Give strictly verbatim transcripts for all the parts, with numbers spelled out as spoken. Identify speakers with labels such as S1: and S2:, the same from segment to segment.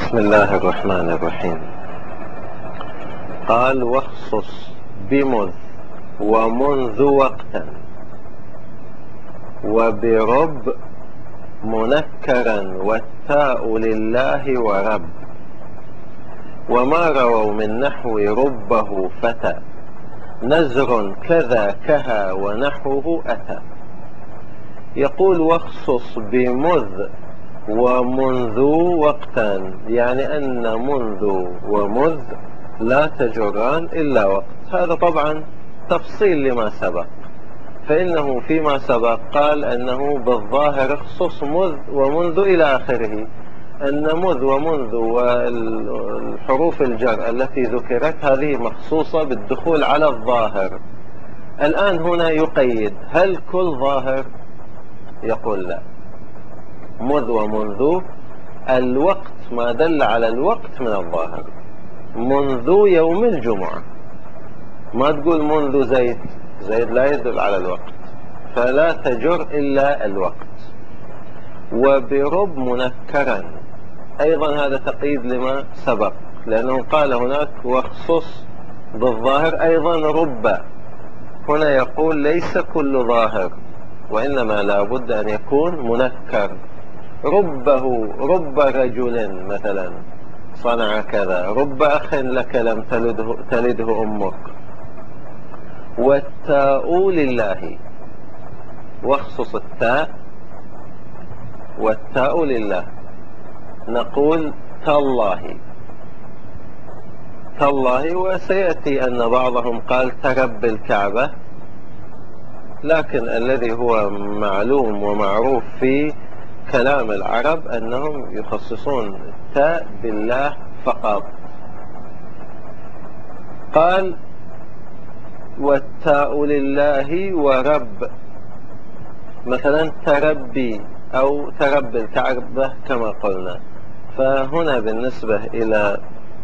S1: بسم الله الرحمن الرحيم. قال واخصص بمذ ومنذ وقتا وبرب منكرا والتاء لله ورب، وما رووا من نحو ربه فتى نزر كذا كها ونحوه أتى. يقول واخصص بمذ ومنذ وقتا، يعني أن منذ ومذ لا تجران إلا وقت. هذا طبعا تفصيل لما سبق، فإنه فيما سبق قال أنه بالظاهر اخصص مذ ومنذ إلى آخره، أن مذ ومنذ والحروف الجر التي ذكرت هذه مخصوصة بالدخول على الظاهر. الآن هنا يقيد، هل كل ظاهر؟ يقول لا، مذ ومنذ الوقت ما دل على الوقت من الظاهر. منذ يوم الجمعة، ما تقول منذ زيد، زيد لا يدل على الوقت، فلا تجر إلا الوقت. وبرب منكرا، أيضا هذا تقييد لما سبق، لأنه قال هناك واخصص بالظاهر أيضا رب، هنا يقول ليس كل ظاهر، وإنما لا بد أن يكون منكر. ربه رب رجل مثلا صنع كذا، رب أخ لك لم تلده, تلده أمك. والتاء لله، واخصص التاء والتاء لله، نقول تالله تالله. وسيأتي أن بعضهم قال ترب الكعبة، لكن الذي هو معلوم ومعروف في كلام العرب أنهم يخصصون التاء بالله فقط. قال والتاء لله ورب، مثلا تربي أو ترب الكعبة كما قلنا. فهنا بالنسبة إلى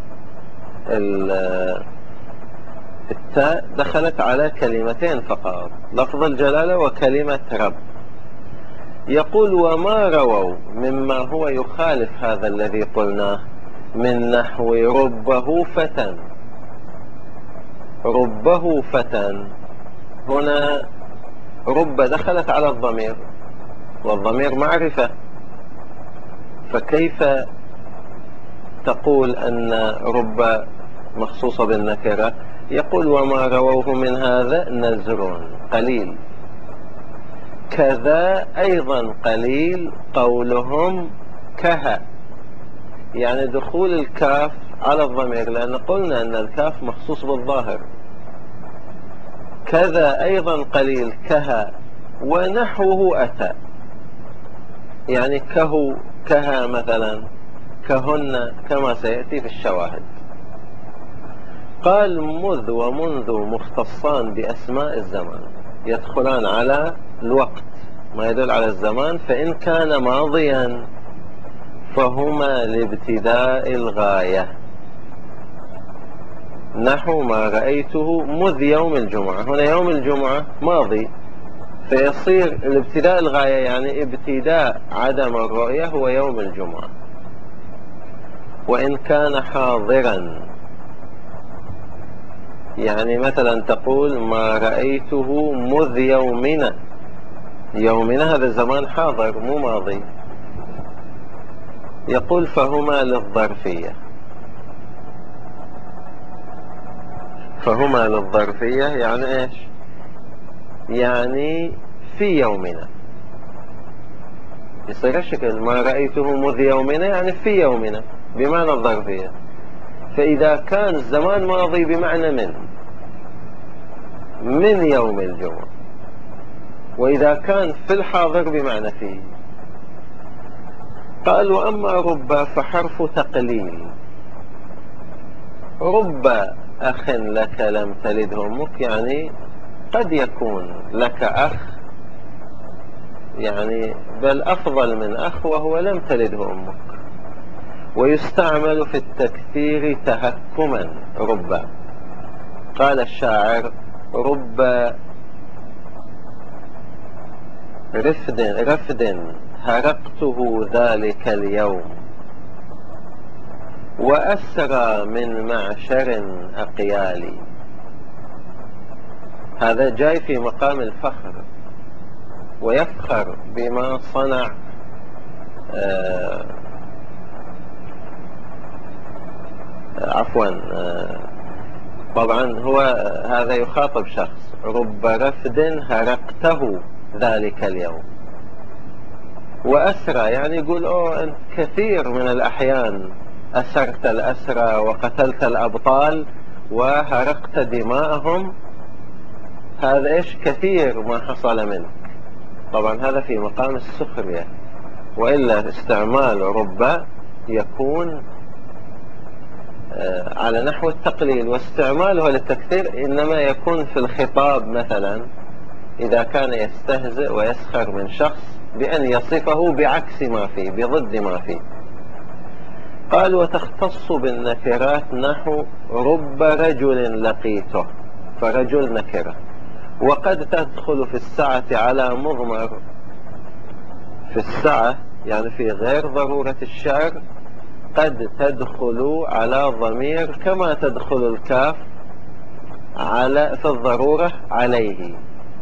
S1: التاء دخلت على كلمتين فقط، لفظ الجلالة وكلمة رب. يقول وما رووا مما هو يخالف هذا الذي قلناه من نحو ربه فتى. ربه فتى، هنا رب دخلت على الضمير، والضمير معرفة، فكيف تقول أن رب مخصوصة بالنكرة؟ يقول وما رووه من هذا نزر قليل، كذا أيضا قليل قولهم كها، يعني دخول الكاف على الضمير، لأن قلنا أن الكاف مخصوص بالظاهر. كذا أيضا قليل كها ونحوه أتى، يعني كهو كها مثلا، كهن كما سيأتي في الشواهد. قال مذ ومنذ مختصان بأسماء الزمان، يدخلان على الوقت ما يدل على الزمان، فإن كان ماضيا فهما لابتداء الغاية، نحو ما رأيته مذ يوم الجمعة، هنا يوم الجمعة ماضي، فيصير الابتداء الغاية، يعني ابتداء عدم الرؤية هو يوم الجمعة. وإن كان حاضرا، يعني مثلا تقول ما رأيته مذ يومنا، يومنا هذا زمان حاضر مو ماضي. يقول فهما للظرفية، فهما للظرفية يعني ايش؟ يعني في يومنا، يصير الشكل ما رأيته مذ يومنا يعني في يومنا بمعنى الظرفية. فإذا كان الزمان ماضي بمعنى من من يوم الجمعة، وإذا كان في الحاضر بمعنى فيه. قال وأما رب فحرف تقليل، رب أخ لك لم تلده أمك، يعني قد يكون لك أخ، يعني بل أفضل من أخ وهو لم تلده أمك. ويستعمل في التكثير تهكما رب. قال الشاعر رب رفد رفد هرقته ذلك اليوم، وأسرى من معشر أقيالي. هذا جاي في مقام الفخر، ويفخر بما صنع. آه عفوا آه طبعا هو هذا يخاطب شخص: رب رفد هرقته ذلك اليوم. وأسرى يعني يقول أوه أنت كثير من الأحيان أسرت الأسرى وقتلت الأبطال وهرقت دماءهم، هذا إيش كثير ما حصل منك. طبعا هذا في مقام السخرية، وإلا استعمال رب يكون على نحو التقليل، واستعماله للتكثير إنما يكون في الخطاب، مثلا إذا كان يستهزئ ويسخر من شخص بأن يصفه بعكس ما فيه، بضد ما فيه. قال: وتختص بالنكرات نحو رب رجل لقيته، فرجل نكرة. وقد تدخل في السعة على مضمر، في السعة يعني في غير ضرورة الشعر، قد تدخل على ضمير كما تدخل الكاف على في الضرورة عليه.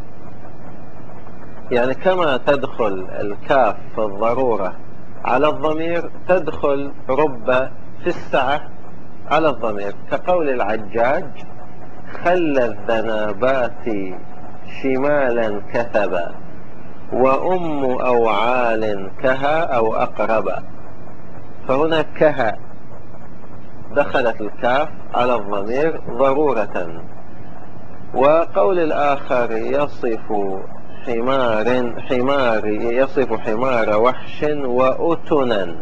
S1: يعني كما تدخل الكاف في الضرورة على الضمير تدخل رب في السعة على الضمير، كقول العجاج: خلى الذنابات شمالا كثبا، وأم أوعال كها أو أقربا. فهنا كها دخلت الكاف على الضمير ضرورة. وقول الآخر: يصف حمار حمار يصف حمار وحش وأتنا،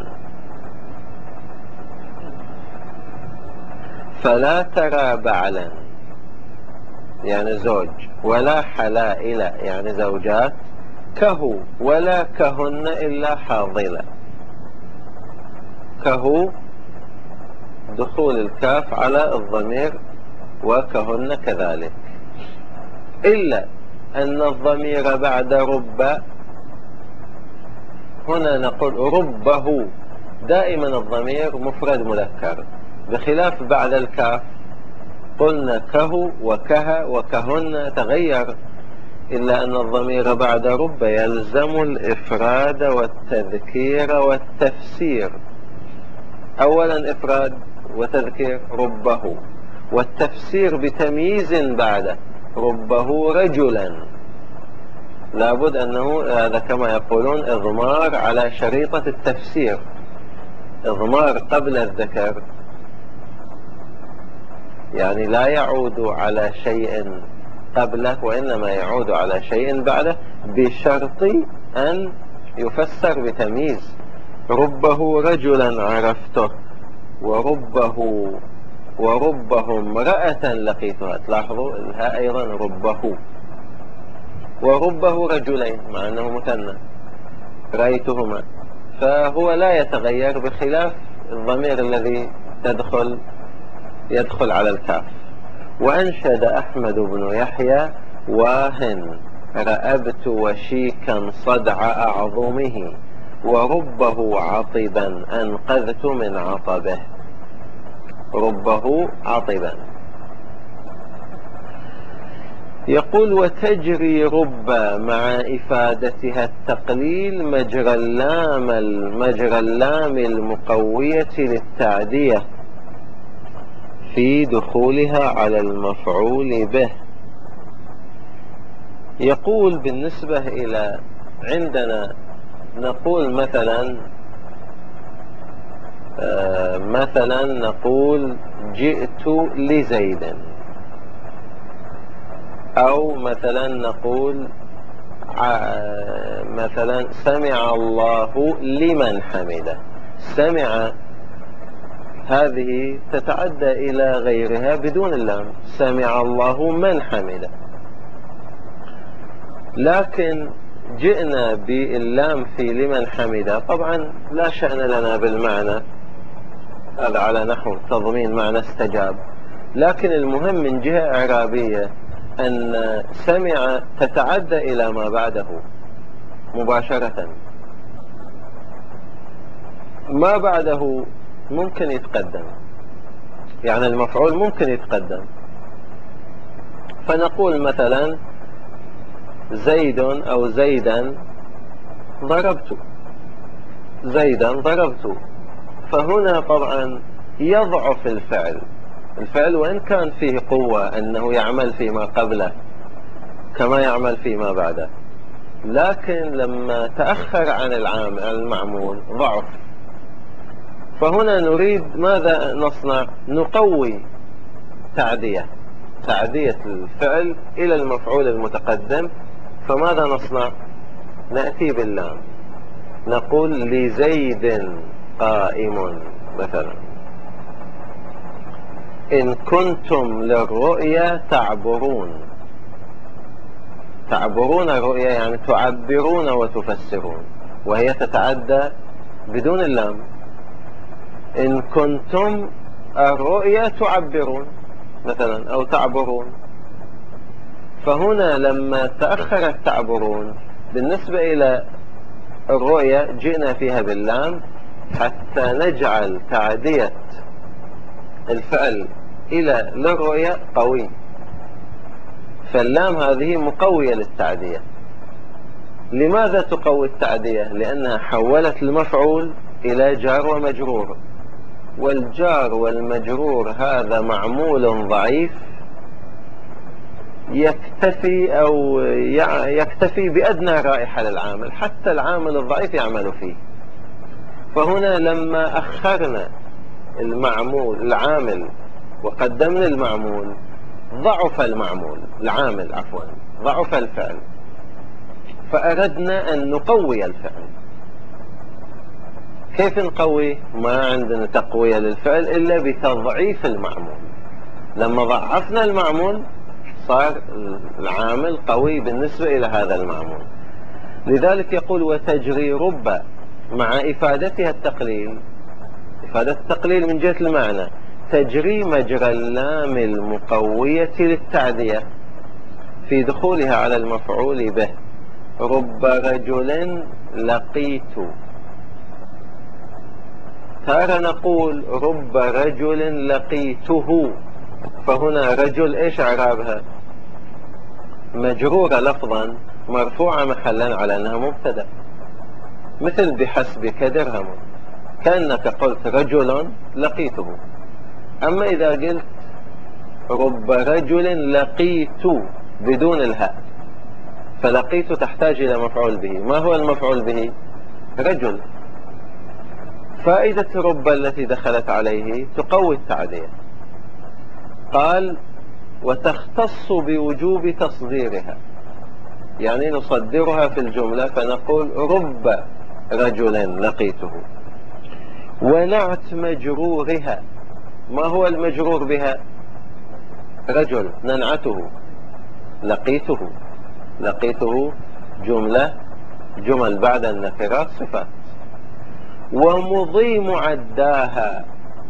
S1: فلا ترى بعلا يعني زوج، ولا حلائل يعني زوجات، كهو ولا كهن إلا حاضلة. كهو دخول الكاف على الضمير، وكهن كذلك، إلا أن الضمير بعد رب هنا نقول ربه، دائما الضمير مفرد مذكر، بخلاف بعد الكاف قلنا كهو وكها وكهن تغير، إلا أن الضمير بعد رب يلزم الإفراد والتذكير والتفسير. أولا إفراد وتذكير ربه، والتفسير بتمييز بعده ربه رجلا. لابد أنه هذا كما يقولون إضمار على شريطة التفسير، إضمار قبل الذكر، يعني لا يعود على شيء قبله وإنما يعود على شيء بعده، بشرط أن يفسر بتمييز. ربه رجلا عرفته، وربه وربه امرأة لقيتها. تلاحظوا الهاء أيضا ربه، وربه رجلين مع أنه مثنى رأيتهما، فهو لا يتغير، بخلاف الضمير الذي تدخل يدخل على الكاف. وأنشد أحمد بن يحيى: واهن رأبت وشيكا صدع أعظمه، وربه عطبا أنقذت من عطبه. ربه عطبا. يقول: وتجري رب مع إفادتها التقليل مجرى اللام مجرى اللام المقوية للتعدية في دخولها على المفعول به. يقول: بالنسبة إلى عندنا نقول مثلا آه مثلا نقول جئت لزيد، أو مثلا نقول مثلا سمع الله لمن حمده. سمع هذه تتعدى إلى غيرها بدون اللام، سمع الله من حمده. لكن جئنا باللام في لمن حمده، طبعا لا شأن لنا بالمعنى هذا على نحو تضمين معنى استجاب، لكن المهم من جهة إعرابية أن سمع تتعدى إلى ما بعده مباشرة. ما بعده ممكن يتقدم، يعني المفعول ممكن يتقدم. فنقول مثلا زيد أو زيدا ضربت، زيدا ضربت. فهنا طبعا يضعف الفعل، الفعل وإن كان فيه قوة أنه يعمل فيما قبله كما يعمل فيما بعده، لكن لما تأخر عن العامل المعمول ضعف. فهنا نريد ماذا نصنع؟ نقوي تعدية، تعدية الفعل إلى المفعول المتقدم. فماذا نصنع؟ نأتي باللام، نقول لزيد قائم مثلا. إن كنتم للرؤيا تعبرون، تعبرون الرؤيا يعني تعبرون وتفسرون، وهي تتعدى بدون اللام. إن كنتم الرؤيا تعبرون مثلا أو تعبرون. فهنا لما تأخرت تعبرون بالنسبة إلى الرؤيا جئنا فيها باللام حتى نجعل تعدية الفعل إلى للرؤيا قوي. فاللام هذه مقوية للتعدية. لماذا تقوي التعدية؟ لأنها حولت المفعول إلى جار ومجرور، والجار والمجرور هذا معمول ضعيف يكتفي أو يكتفي بأدنى رائحة للعامل، حتى العامل الضعيف يعمل فيه. فهنا لما أخرنا المعمول العامل وقدمنا المعمول ضعف المعمول العامل عفوا ضعف الفعل، فأردنا أن نقوي الفعل. كيف نقوي؟ ما عندنا تقوية للفعل إلا بتضعيف المعمول. لما ضعفنا المعمول صار العامل قوي بالنسبة إلى هذا المعمول. لذلك يقول وتجري رب مع إفادتها التقليل، إفادة التقليل من جهة المعنى، تجري مجرى اللام المقوية للتعدية في دخولها على المفعول به. رب رجل لقيت، تارة نقول رب رجل لقيته. فهنا رجل إيش إعرابها؟ مجرورة لفظا مرفوعة محلا على أنها مبتدأ، مثل بحسبك درهم، كأنك قلت رجل لقيته. أما إذا قلت رب رجل لقيت بدون الهاء، فلقيت تحتاج إلى مفعول به. ما هو المفعول به؟ رجل. فائدة رب التي دخلت عليه تقوي التعدية. قال وتختص بوجوب تصديرها، يعني نصدرها في الجملة فنقول رب رجل لقيته. ونعت مجرورها، ما هو المجرور بها؟ رجل، ننعته لقيته، لقيته جملة، جمل بعد النكرات صفات. ومضي معداها،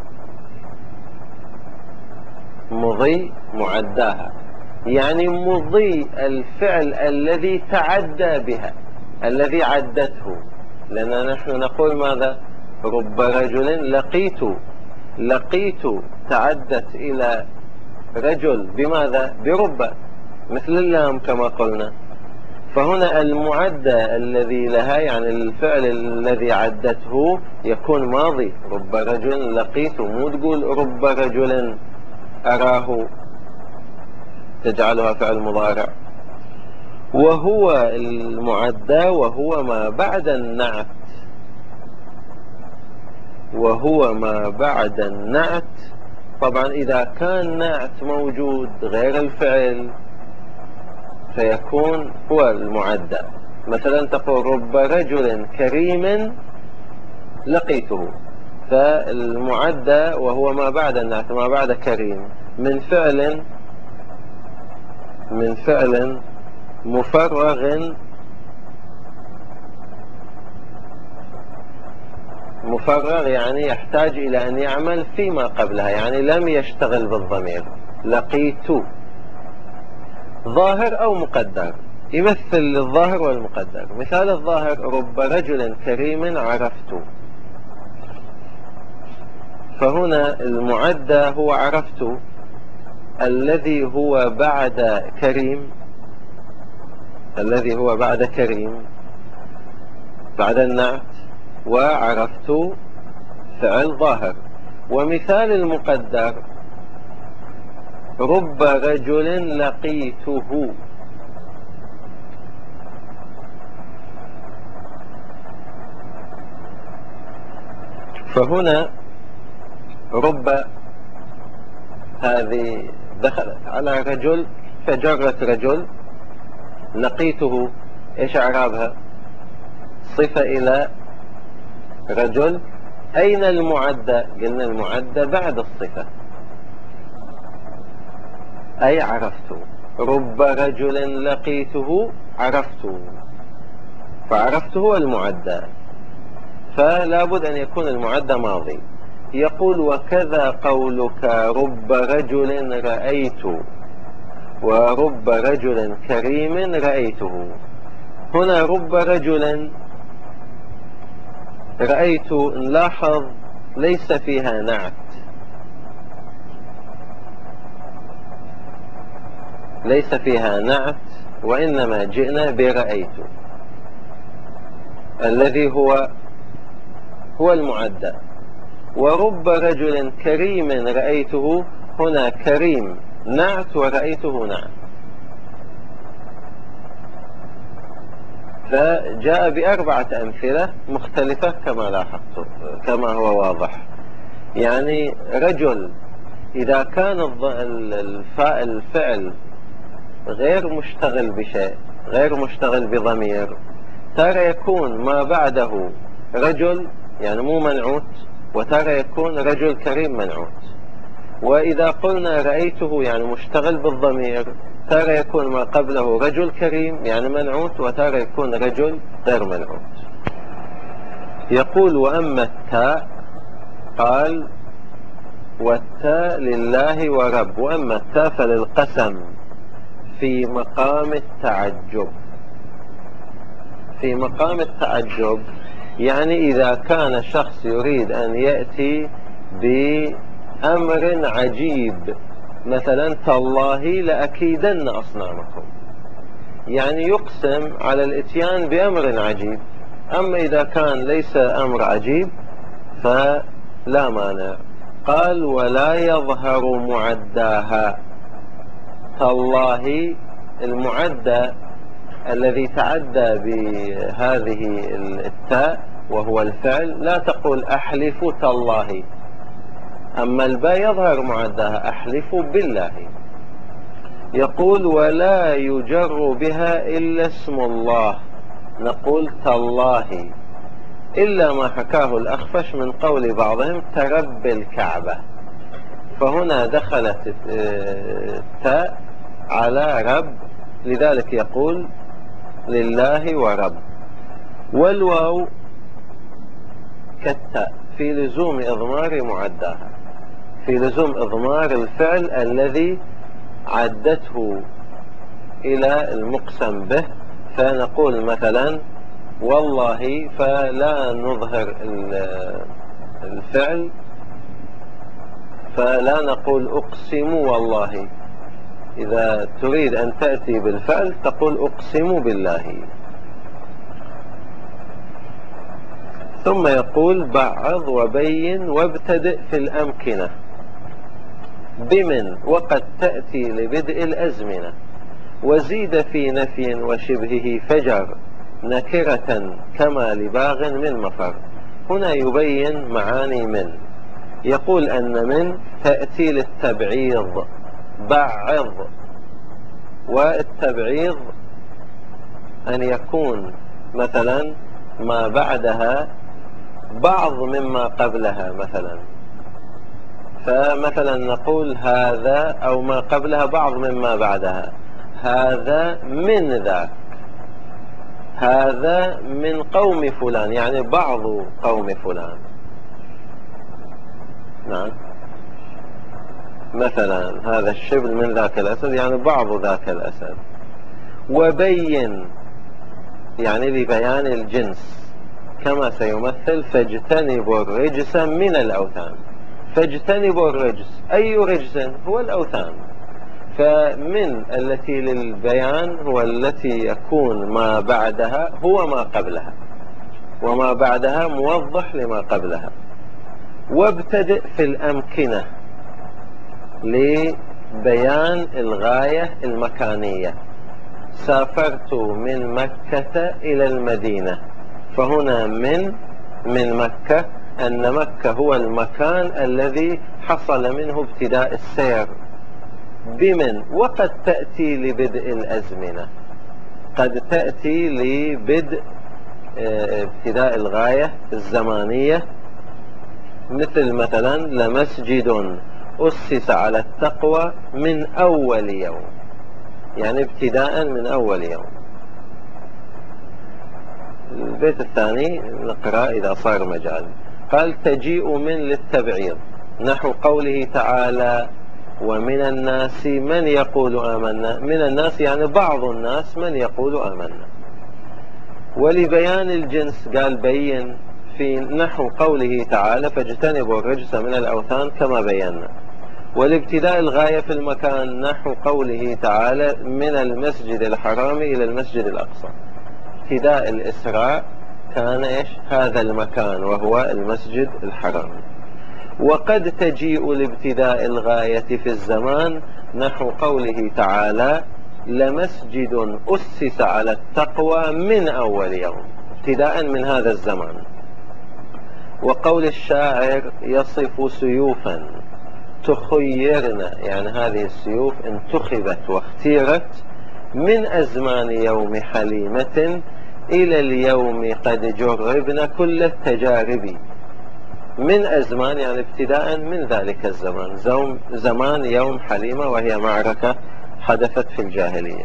S1: مضي معداها يعني مضي الفعل الذي تعدى بها، الذي عدته. لأننا نحن نقول ماذا؟ رب رجل لقيت، لقيت تعدت إلى رجل بماذا؟ برب، مثل اللام كما قلنا. فهنا المعدى الذي لها يعني الفعل الذي عدته يكون ماضي، رب رجل لقيت، مو تقول رب رجل أراه تجعلها فعل مضارع. وهو المعدى وهو ما بعد النعت، وهو ما بعد النعت. طبعا إذا كان نعت موجود غير الفعل فيكون هو المعدى. مثلا تقول رب رجل كريم لقيته، فالمعدى وهو ما بعد النعت ما بعد كريم من فعل من فعل مفرغ، مفرغ يعني يحتاج إلى أن يعمل فيما قبلها، يعني لم يشتغل بالضمير. لقيت ظاهر أو مقدر، يمثل الظاهر والمقدر. مثال الظاهر رب رجل كريم عرفت، فهنا المعدى هو عرفت الذي هو بعد كريم، الذي هو بعد كريم بعد النعت، وعرفت فعل ظاهر. ومثال المقدر رب رجل لقيته، فهنا رب هذه دخلت على رجل فجرت رجل، لقيته ايش اعرابها؟ صفة الى رجل. اين المعدى؟ قلنا المعدى بعد الصفة، اي عرفت. رب رجل لقيته عرفته، فعرفته المعدى، فلا بد ان يكون المعدى ماضي. يقول وكذا قولك رب رجل رأيت ورب رجل كريم رأيته. هنا رب رجل رأيت نلاحظ ليس فيها نعت، ليس فيها نعت، وإنما جئنا برأيت الذي هو هو المعدى. ورب رجل كريم رأيته، هنا كريم نعت ورأيته نعت، فجاء بأربعة أمثلة مختلفة كما لاحظت كما هو واضح. يعني رجل إذا كان الفعل غير مشتغل بشيء، غير مشتغل بضمير، ترى يكون ما بعده رجل يعني مو منعوت، وترى يكون رجل كريم منعوت. وإذا قلنا رأيته يعني مشتغل بالضمير، ترى يكون ما قبله رجل كريم يعني منعوت، وترى يكون رجل غير منعوت. يقول وأما التاء، قال والتاء لله ورب. وأما التاء فللقسم في مقام التعجب. في مقام التعجب يعني إذا كان شخص يريد أن يأتي بأمر عجيب، مثلا تالله لأكيدن أصنامكم، يعني يقسم على الاتيان بأمر عجيب. أما إذا كان ليس أمر عجيب فلا مانع. قال ولا يظهر معداها. تالله المعدى الذي تعدى بهذه التاء وهو الفعل، لا تقول أحلف تالله. أما الباء يظهر معداها أحلف بالله. يقول ولا يجر بها إلا اسم الله، نقول تالله، إلا ما حكاه الأخفش من قول بعضهم ترب الكعبة، فهنا دخلت التاء على رب، لذلك يقول لله ورب. والواو كالتاء في لزوم إضمار معداها، في لزوم إضمار الفعل الذي عدته إلى المقسم به. فنقول مثلا والله، فلا نظهر الفعل، فلا نقول أقسم والله. إذا تريد أن تأتي بالفعل تقول أقسم بالله. ثم يقول بعض وبين وابتدئ في الأمكنة بمن وقد تأتي لبدء الأزمنة، وزيد في نفي وشبهه فجر نكرة كما لباغ من مفر. هنا يبين معاني من. يقول أن من تأتي للتبعيض، بعض، والتبعيض أن يكون مثلا ما بعدها بعض مما قبلها مثلا، فمثلا نقول هذا أو ما قبلها بعض مما بعدها، هذا من ذاك، هذا من قوم فلان يعني بعض قوم فلان. نعم، مثلا هذا الشبل من ذاك الأسد يعني بعض ذاك الأسد. وبين يعني لبيان الجنس كما سيمثل فاجتنبوا الرجس من الأوثان. فاجتنبوا الرجس. أي رجس؟ هو الأوثان. فمن التي للبيان هو التي يكون ما بعدها هو ما قبلها، وما بعدها موضح لما قبلها. وابتدئ في الأمكنة لبيان الغاية المكانية. سافرت من مكة إلى المدينة، فهنا من من مكة، أن مكة هو المكان الذي حصل منه ابتداء السير بمن. وقد تأتي لبدء الأزمنة، قد تأتي لبدء ابتداء الغاية الزمانية، مثل مثلا لمسجد أسس على التقوى من أول يوم، يعني ابتداء من أول يوم. البيت الثاني نقرأ إذا صار مجال. قال تجيء من للتبعيض، نحو قوله تعالى ومن الناس من يقول آمنا. من الناس يعني بعض الناس من يقول آمنا. ولبيان الجنس قال بين في نحو قوله تعالى فاجتنبوا الرجس من الأوثان كما بينا. والابتداء الغاية في المكان نحو قوله تعالى من المسجد الحرام إلى المسجد الأقصى. ابتداء الإسراء كان إيش؟ هذا المكان وهو المسجد الحرام. وقد تجيء لابتداء الغاية في الزمان نحو قوله تعالى لمسجد أسس على التقوى من أول يوم، ابتداء من هذا الزمان. وقول الشاعر يصف سيوفا تخيرنا، يعني هذه السيوف انتخبت واختيرت من أزمان يوم حليمة إلى اليوم قد جربنا كل التجارب. من أزمان يعني ابتداء من ذلك الزمان، زمان يوم حليمة، وهي معركة حدثت في الجاهلية.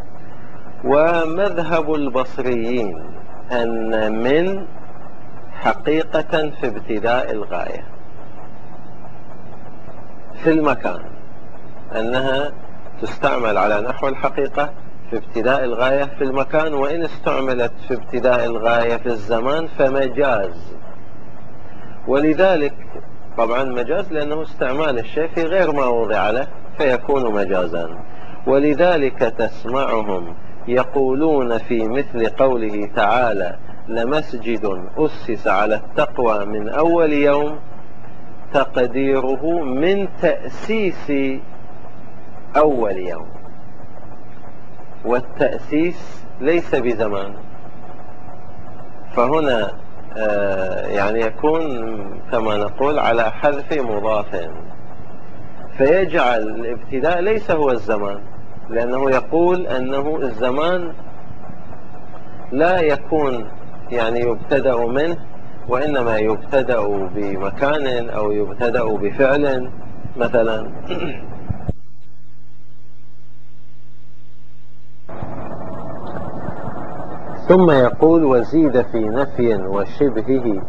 S1: ومذهب البصريين أن من حقيقة في ابتداء الغاية في المكان، أنها تستعمل على نحو الحقيقة في ابتداء الغاية في المكان، وإن استعملت في ابتداء الغاية في الزمان فمجاز. ولذلك طبعا مجاز لأنه استعمال الشيء في غير ما وضع له فيكون مجازا. ولذلك تسمعهم يقولون في مثل قوله تعالى لمسجد أسس على التقوى من أول يوم تقديره من تأسيس أول يوم، والتأسيس ليس بزمان. فهنا يعني يكون كما نقول على حذف مضاف، فيجعل الابتداء ليس هو الزمان، لأنه يقول أنه الزمان لا يكون يعني يبتدأ منه، وإنما يبتدأ بمكان أو يبتدأ بفعل مثلا. ثم يقول وزيد في نفي وشبهه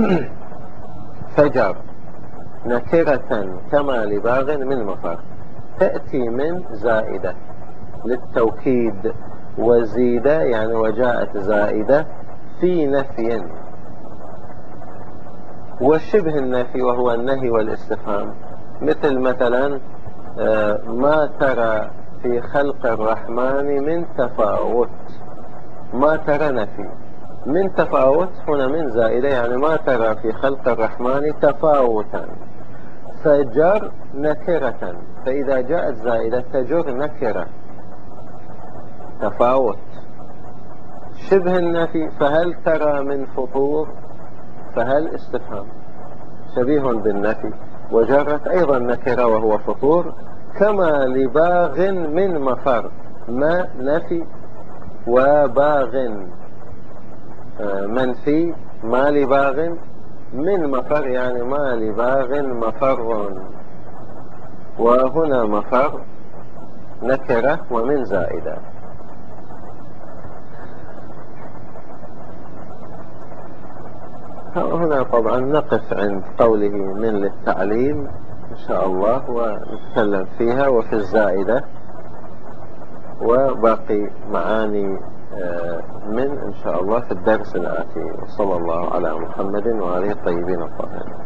S1: فجر نكرة كما لباغ من مفر. تأتي من زائدة للتوكيد، وزيد يعني وجاءت زائدة في نفي وشبه النفي وهو النهي والاستفهام، مثل مثلا ما ترى في خلق الرحمن من تفاوت. ما ترى نفي، من تفاوت هنا من زائدة يعني ما ترى في خلق الرحمن تفاوتا، فجر نكرة. فإذا جاءت زائدة تجر نكرة تفاوت. شبه النفي فهل ترى من فطور، فهل استفهام شبيه بالنفي وجرت أيضا نكرة وهو فطور. كما لباغ من مفر، ما نفي وباغ منفي، ما لباغ من مفر يعني ما لباغ مفر، وهنا مفر نكرة ومن زائدة. هنا طبعا نقف عند قوله من للتعليل إن شاء الله ونتكلم فيها وفي الزائدة، وباقي معاني من إن شاء الله في الدرس الآتي. وصلى الله على محمد وآله الطيبين الطاهرين.